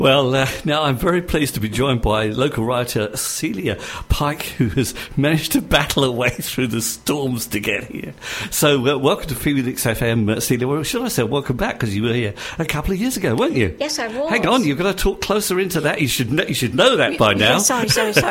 Well, now I'm very pleased to be joined by local writer Celia Pike, who has managed to battle her way through the storms to get here. So, welcome to Phoenix FM, Celia. Well, should I say welcome back, because you were here a couple of years ago, weren't you? Yes, I was. Hang on, you've got to talk closer into that. You should know that by now. Sorry.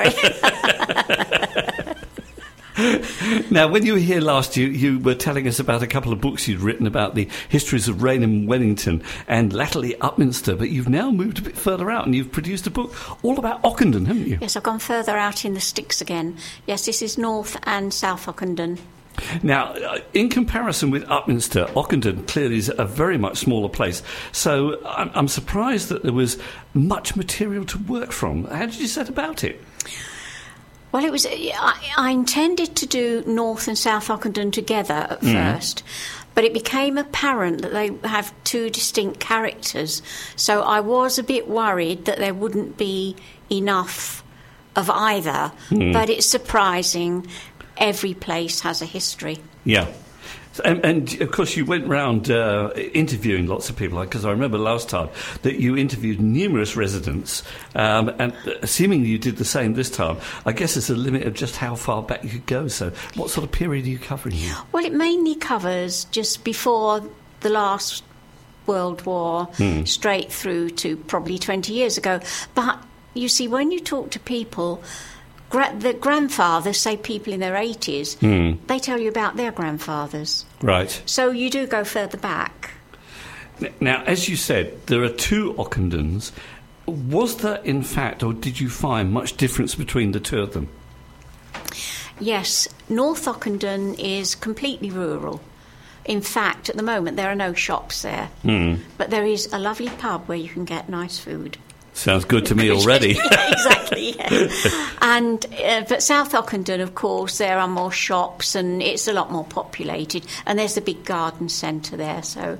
Now, when you were here last, you were telling us about a couple of books you'd written about the histories of Rainham, Wellington and latterly Upminster, but you've now moved a bit further out and you've produced a book all about Ockenden, haven't you? Yes, I've gone further out in the sticks again. Yes, this is North and South Ockenden. Now, in comparison with Upminster, Ockenden clearly is a very much smaller place, so I'm surprised that there was much material to work from. How did you set about it? Well, it was. I intended to do North and South Ockenden together at first, but it became apparent that they have two distinct characters. So I was a bit worried that there wouldn't be enough of either. But it's surprising. Every place has a history. Yeah. And of course, you went round interviewing lots of people, because I remember last time that you interviewed numerous residents, and seemingly you did the same this time. I guess there's a limit of just how far back you could go. So what sort of period are you covering here? Well, it mainly covers just before the last World War, straight through to probably 20 years ago. But you see, when you talk to people, the grandfathers, say people in their 80s, they tell you about their grandfathers. Right. So you do go further back. Now, as you said, there are two Ockendens. Was there, in fact, or did you find much difference between the two of them? Yes, North Ockenden is completely rural. In fact, at the moment, there are no shops there. But there is a lovely pub where you can get nice food. Sounds good to me already. Yeah, exactly. Yeah. And but South Ockenden, of course, there are more shops and it's a lot more populated. And there's a big garden centre there, so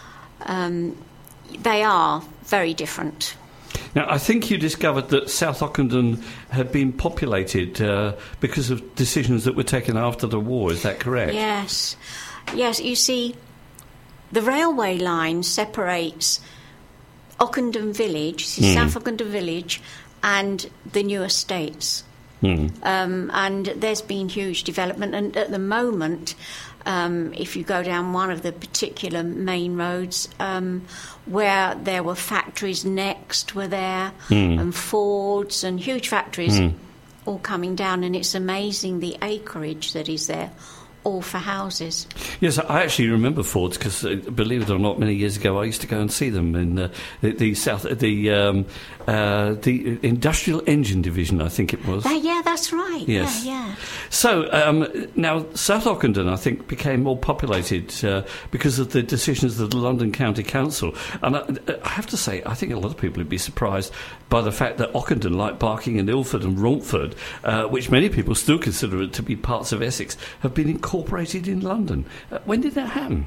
they are very different. Now, I think you discovered that South Ockenden had been populated because of decisions that were taken after the war. Is that correct? Yes. Yes, you see, the railway line separates Ockenden Village, South Ockenden Village, and the new estates. And there's been huge development. And at the moment, if you go down one of the particular main roads, where there were factories next were there, and Fords and huge factories all coming down. And it's amazing the acreage that is there. All for houses. Yes, I actually remember Fords because, believe it or not, many years ago I used to go and see them in the Industrial Engine Division, I think it was. Yeah, that's right. Yes. Yeah. So now South Ockenden, I think, became more populated because of the decisions of the London County Council. And I have to say, I think a lot of people would be surprised by the fact that Ockenden, like Barking and Ilford and Romford, which many people still consider to be parts of Essex, have been incorporated in London. When did that happen?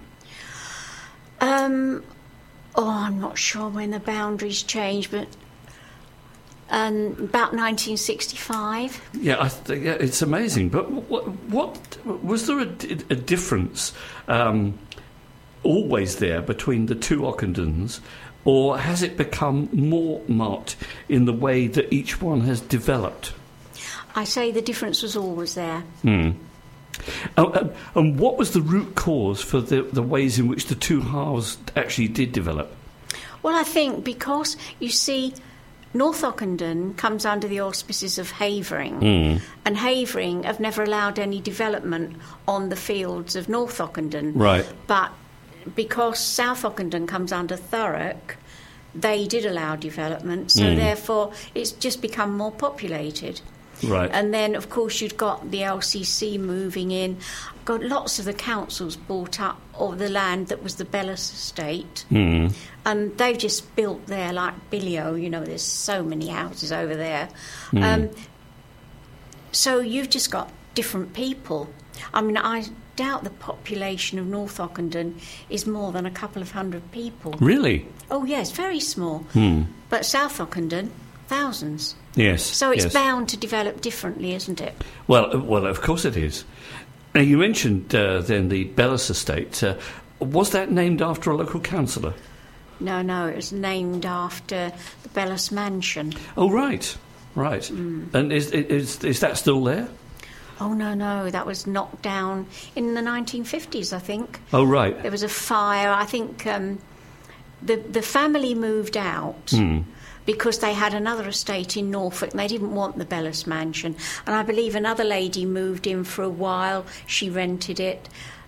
I'm not sure when the boundaries changed, but about 1965. Yeah, it's amazing. But what was there a difference always there between the two Ockendens, or has it become more marked in the way that each one has developed? I say the difference was always there. And what was the root cause for the ways in which the two halves actually did develop? Well, I think because, you see, North Ockenden comes under the auspices of Havering, and Havering have never allowed any development on the fields of North Ockenden. Right. But because South Ockenden comes under Thurrock, they did allow development, so therefore it's just become more populated. Right. And then, of course, you'd got the LCC moving in. Got lots of the councils bought up of the land that was the Bellis estate. And they've just built there like Billio, there's so many houses over there. So you've just got different people. I mean, I doubt the population of North Ockenden is more than a couple of hundred people. Really? Oh, yes, very small. But South Ockenden, thousands. Yes. So it's bound to develop differently, isn't it? Well, of course it is. Now, you mentioned then the Bellis estate. Was that named after a local councillor? No, it was named after the Bellis Mansion. Oh, right. And is that still there? Oh, no, that was knocked down in the 1950s, I think. Oh, right. There was a fire. I think the family moved out because they had another estate in Norfolk and they didn't want the Bellis Mansion. And I believe another lady moved in for a while. She rented it.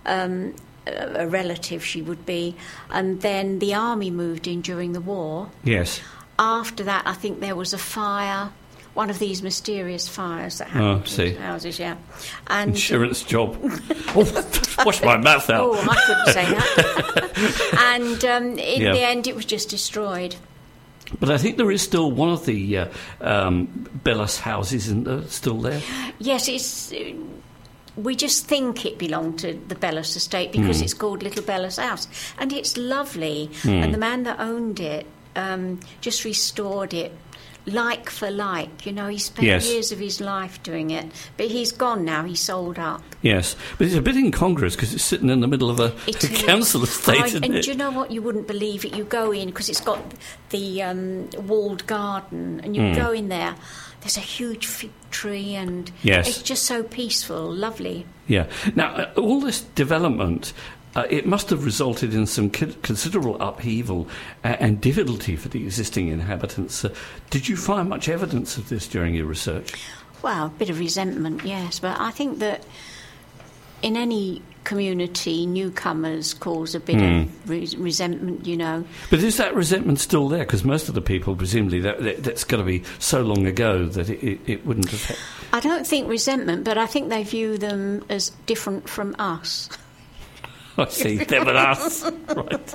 A relative she would be, and then the army moved in during the war. Yes. After that, I think there was a fire, one of these mysterious fires that happened in houses, yeah. And insurance job. Wash my mouth out. Oh, I couldn't say that. And in the end, it was just destroyed. But I think there is still one of the Bellis houses still there. Yes, it's. We just think it belonged to the Bellis estate because it's called Little Bellis House. And it's lovely. And the man that owned it just restored it like for like. You know, he spent years of his life doing it. But he's gone now. He sold up. Yes. But it's a bit incongruous because it's sitting in the middle of a council estate, isn't it? And do you know what? You wouldn't believe it. You go in because it's got the walled garden and you go in there. There's a huge fig tree and it's just so peaceful, lovely. Yeah. Now, all this development, it must have resulted in some considerable upheaval and difficulty for the existing inhabitants. Did you find much evidence of this during your research? Well, a bit of resentment, yes. But I think that in any community, newcomers cause a bit of resentment, you know. But is that resentment still there? Because most of the people, presumably, that's got to be so long ago that it wouldn't affect. I don't think resentment, but I think they view them as different from us. I see, them and us. Right.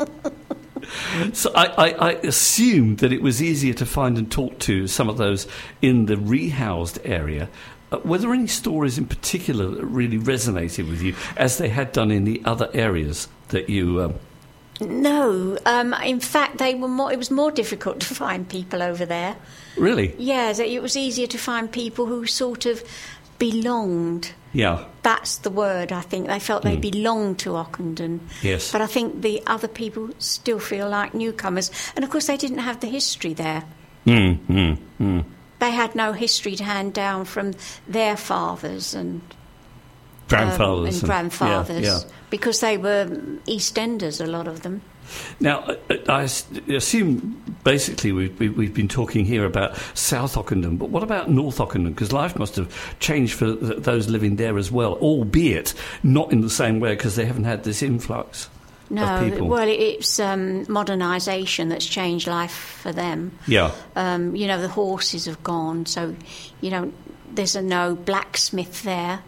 So I assumed that it was easier to find and talk to some of those in the rehoused area. Were there any stories in particular that really resonated with you, as they had done in the other areas that you... No. In fact, they were more. It was more difficult to find people over there. Really? Yeah, it was easier to find people who sort of belonged. Yeah. That's the word, I think. They felt they belonged to Ockenden. Yes. But I think the other people still feel like newcomers. And, of course, they didn't have the history there. They had no history to hand down from their fathers and grandfathers, because they were EastEnders, a lot of them. Now, I assume basically we've been talking here about South Ockenden, but what about North Ockenden? Because life must have changed for those living there as well, albeit not in the same way because they haven't had this influx. No, well, it's modernisation that's changed life for them. Yeah. You know, the horses have gone, so, you know, there's no blacksmith there.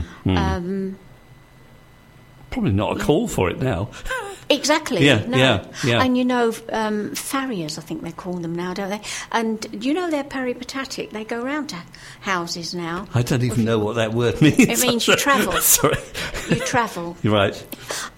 Probably not a call for it now. Exactly. Yeah. And, you know, farriers, I think they call them now, don't they? And, you know, they're peripatetic. They go round to houses now. I don't even know what that word means. It means you travel. Sorry. You travel. You're right.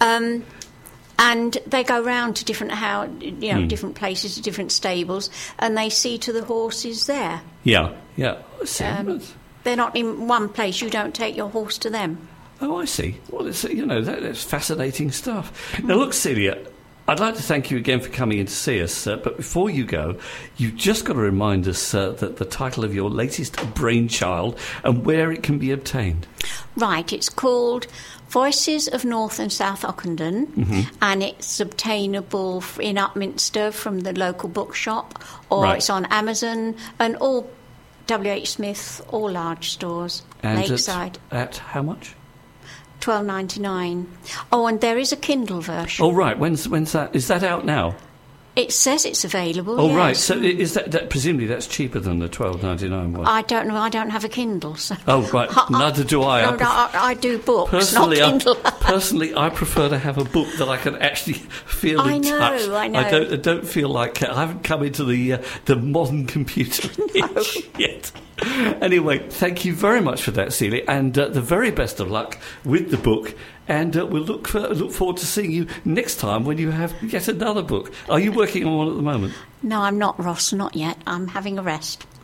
And they go round to different different places, to different stables, and they see to the horses there. Yeah. They're not in one place. You don't take your horse to them. Oh, I see. Well, that's fascinating stuff. Now, look, Celia, I'd like to thank you again for coming in to see us, but before you go, you've just got to remind us that the title of your latest brainchild and where it can be obtained. Right, it's called Voices of North and South Ockenden, and it's obtainable in Upminster from the local bookshop, or it's on Amazon and all W.H. Smith, all large stores, and Lakeside. At how much? $12.99. Oh, and there is a Kindle version. Oh, right. When's that? Is that out now? It says it's available. Oh, yes. right. So is that presumably that's cheaper than the $12.99 one? I don't know. I don't have a Kindle. So. Oh, right. Neither do I. I do books, not Kindle. Personally, I prefer to have a book that I can actually feel in touch. I know. I don't feel like I haven't come into the modern computer age yet. Anyway, thank you very much for that, Celia, and the very best of luck with the book. And we'll look forward to seeing you next time when you have yet another book. Are you working on one at the moment? No, I'm not, Ross, not yet. I'm having a rest.